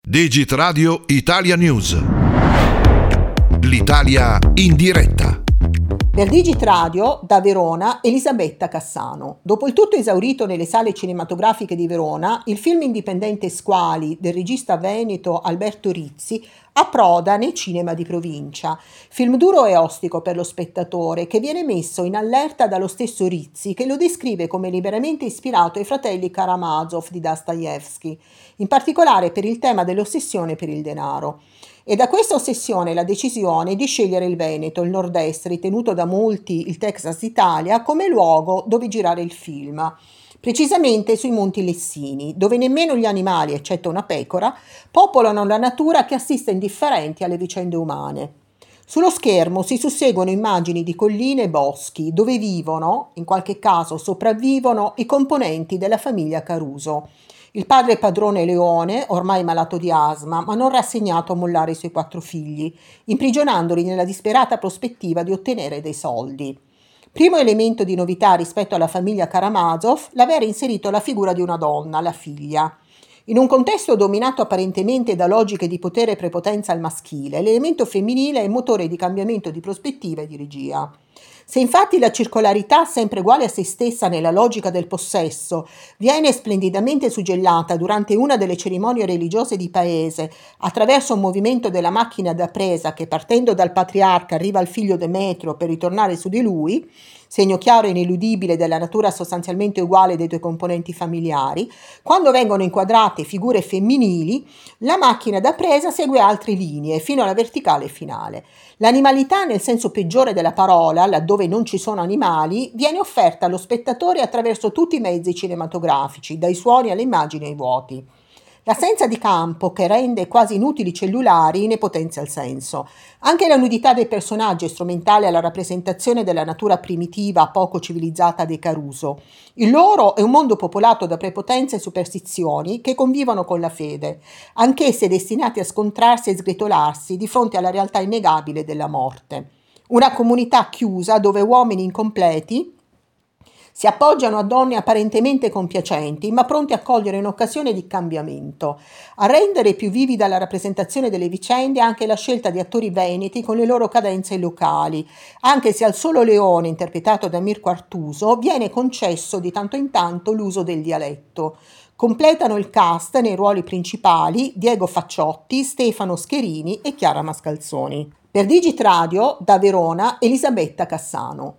Digit Radio Italia News. L'Italia in diretta. Per Digit Radio, da Verona, Elisabetta Cassano. Dopo il tutto esaurito nelle sale cinematografiche di Verona, il film indipendente Squali del regista veneto Alberto Rizzi approda nei cinema di provincia. Film duro e ostico per lo spettatore, che viene messo in allerta dallo stesso Rizzi, che lo descrive come liberamente ispirato ai fratelli Karamazov di Dostoevskij, in particolare per il tema dell'ossessione per il denaro. E da questa ossessione la decisione di scegliere il Veneto, il nord-est, ritenuto da molti il Texas d'Italia, come luogo dove girare il film. Precisamente sui Monti Lessini, dove nemmeno gli animali, eccetto una pecora, popolano la natura che assiste indifferenti alle vicende umane. Sullo schermo si susseguono immagini di colline e boschi, dove vivono, in qualche caso sopravvivono, i componenti della famiglia Caruso. Il padre padrone Leone, ormai malato di asma, ma non rassegnato a mollare i suoi 4 figli, imprigionandoli nella disperata prospettiva di ottenere dei soldi. Primo elemento di novità rispetto alla famiglia Karamazov, l'aver inserito la figura di una donna, la figlia. In un contesto dominato apparentemente da logiche di potere e prepotenza al maschile, l'elemento femminile è motore di cambiamento di prospettiva e di regia. Se infatti la circolarità, sempre uguale a se stessa nella logica del possesso, viene splendidamente suggellata durante una delle cerimonie religiose di paese attraverso un movimento della macchina da presa che, partendo dal patriarca, arriva al figlio Demetrio per ritornare su di lui, segno chiaro e ineludibile della natura sostanzialmente uguale dei 2 componenti familiari, quando vengono inquadrate figure femminili, la macchina da presa segue altre linee fino alla verticale finale. L'animalità, nel senso peggiore della parola, laddove non ci sono animali, viene offerta allo spettatore attraverso tutti i mezzi cinematografici, dai suoni alle immagini ai vuoti. L'assenza di campo, che rende quasi inutili i cellulari, ne potenzia il senso. Anche la nudità dei personaggi è strumentale alla rappresentazione della natura primitiva, poco civilizzata dei Caruso. Il loro è un mondo popolato da prepotenze e superstizioni che convivono con la fede, anch'esse destinate a scontrarsi e sgretolarsi di fronte alla realtà innegabile della morte. Una comunità chiusa dove uomini incompleti si appoggiano a donne apparentemente compiacenti, ma pronti a cogliere un'occasione di cambiamento. A rendere più vivida la rappresentazione delle vicende anche la scelta di attori veneti con le loro cadenze locali, anche se al solo Leone, interpretato da Mirko Artuso, viene concesso di tanto in tanto l'uso del dialetto. Completano il cast nei ruoli principali Diego Facciotti, Stefano Scherini e Chiara Mascalzoni. Per Digit Radio, da Verona, Elisabetta Cassano.